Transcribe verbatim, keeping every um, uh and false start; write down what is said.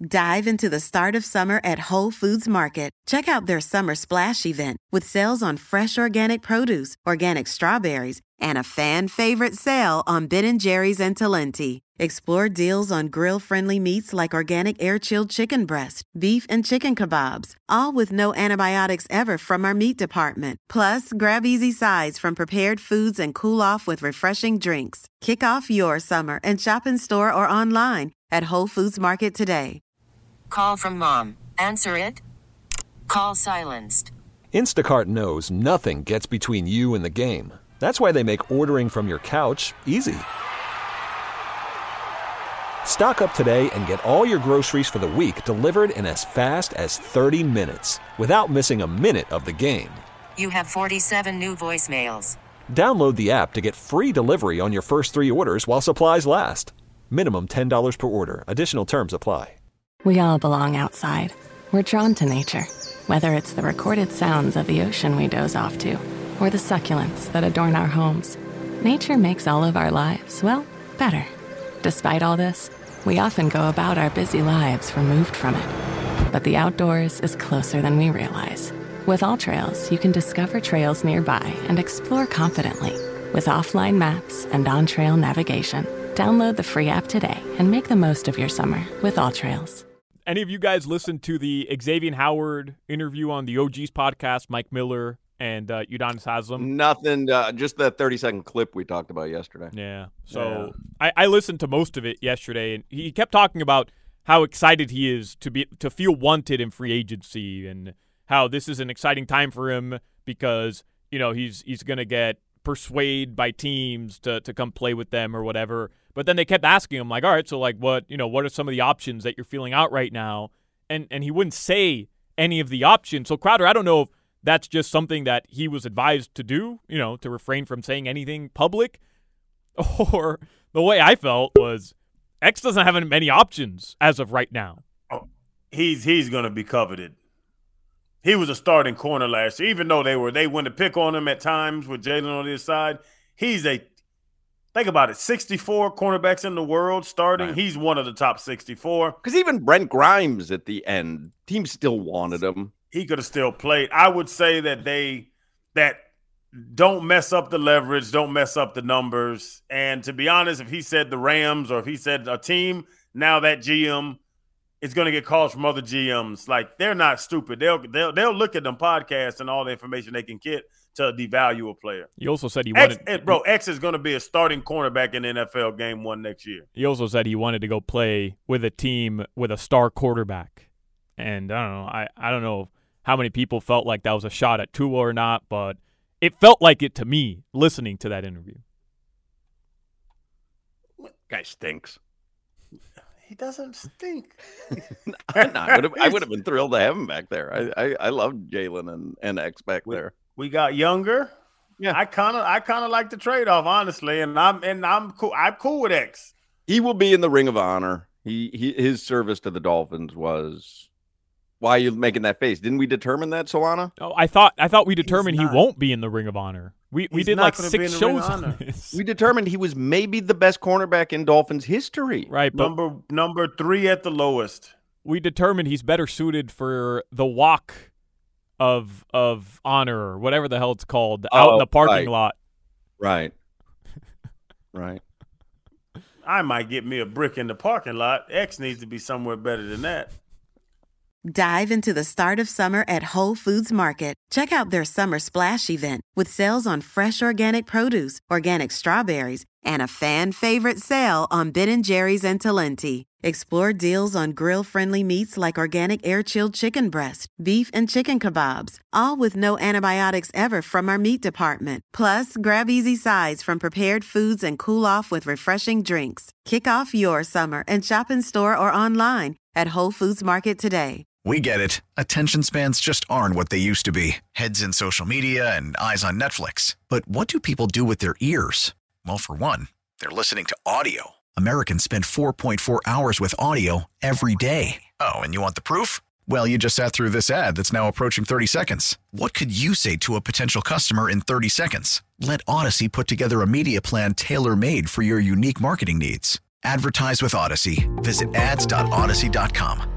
Dive into the start of summer at Whole Foods Market. Check out their Summer Splash event with sales on fresh organic produce, organic strawberries, and a fan-favorite sale on Ben and Jerry's and Talenti. Explore deals on grill-friendly meats like organic air-chilled chicken breast, beef and chicken kebabs, all with no antibiotics ever from our meat department. Plus, grab easy sides from prepared foods and cool off with refreshing drinks. Kick off your summer and shop in store or online at Whole Foods Market today. Call from mom. Answer it. Call silenced. Instacart knows nothing gets between you and the game. That's why they make ordering from your couch easy. Stock up today and get all your groceries for the week delivered in as fast as thirty minutes without missing a minute of the game. You have forty-seven new voicemails. Download the app to get free delivery on your first three orders while supplies last. Minimum ten dollars per order. Additional terms apply. We all belong outside. We're drawn to nature, whether it's the recorded sounds of the ocean we doze off to, or the succulents that adorn our homes. Nature makes all of our lives, well, better. Despite all this, we often go about our busy lives removed from it. But the outdoors is closer than we realize. With AllTrails, you can discover trails nearby and explore confidently. With offline maps and on-trail navigation, download the free app today and make the most of your summer with AllTrails. Any of you guys listened to the Xavier Howard interview on the O Gs podcast, Mike Miller and uh, Udonis Haslem? Nothing, uh, just that thirty-second clip we talked about yesterday. Yeah, so yeah. I, I listened to most of it yesterday, and he kept talking about how excited he is to be to feel wanted in free agency and how this is an exciting time for him because, you know, he's he's going to get persuaded by teams to, to come play with them or whatever. But then they kept asking him, like, all right, so, like, what, you know, what are some of the options that you're feeling out right now? And and he wouldn't say any of the options. So, Crowder, I don't know if that's just something that he was advised to do, you know, to refrain from saying anything public. Or the way I felt was X doesn't have many options as of right now. Oh, he's he's going to be coveted. He was a starting corner last year, even though they were they went to pick on him at times with Jalen on his side. He's a think about it, sixty-four cornerbacks in the world starting. Right. He's one of the top sixty-four. Because even Brent Grimes at the end, team still wanted him. He could have still played. I would say that they that don't mess up the leverage, don't mess up the numbers. And to be honest, if he said the Rams or if he said a team, now that G M is going to get calls from other G Ms. Like, they're not stupid. They'll they'll they'll look at them podcasts and all the information they can get to devalue a player. He also said he X, wanted – Bro, X is going to be a starting cornerback in the N F L game one next year. He also said he wanted to go play with a team with a star quarterback. And I don't know. I, I don't know how many people felt like that was a shot at Tua or not, but it felt like it to me listening to that interview. Guy stinks. He doesn't stink. no, I would have I would have been thrilled to have him back there. I I, I loved Jalen and, and X back we, there. We got younger. Yeah, I kind of I kind of like the trade off, honestly, and I'm and I'm cool. I'm cool with X. He will be in the Ring of Honor. He, he his service to the Dolphins was. Why are you making that face? Didn't we determine that, Solana? Oh, I thought I thought we determined he won't be in the Ring of Honor. We we did like six shows on this. We determined he was maybe the best cornerback in Dolphins history. Right, but number number three at the lowest. We determined he's better suited for the walk of of honor or whatever the hell it's called out oh, in the parking right. lot. Right. Right. I might get me a brick in the parking lot. X needs to be somewhere better than that. Dive into the start of summer at Whole Foods Market. Check out their Summer Splash event with sales on fresh organic produce, organic strawberries, and a fan-favorite sale on Ben and Jerry's and Talenti. Explore deals on grill-friendly meats like organic air-chilled chicken breast, beef and chicken kebabs, all with no antibiotics ever from our meat department. Plus, grab easy sides from prepared foods and cool off with refreshing drinks. Kick off your summer and shop in store or online at Whole Foods Market today. We get it. Attention spans just aren't what they used to be. Heads in social media and eyes on Netflix. But what do people do with their ears? Well, for one, they're listening to audio. Americans spend four point four hours with audio every day. Oh, and you want the proof? Well, you just sat through this ad that's now approaching thirty seconds. What could you say to a potential customer in thirty seconds? Let Odyssey put together a media plan tailor-made for your unique marketing needs. Advertise with Odyssey. Visit ads dot odyssey dot com.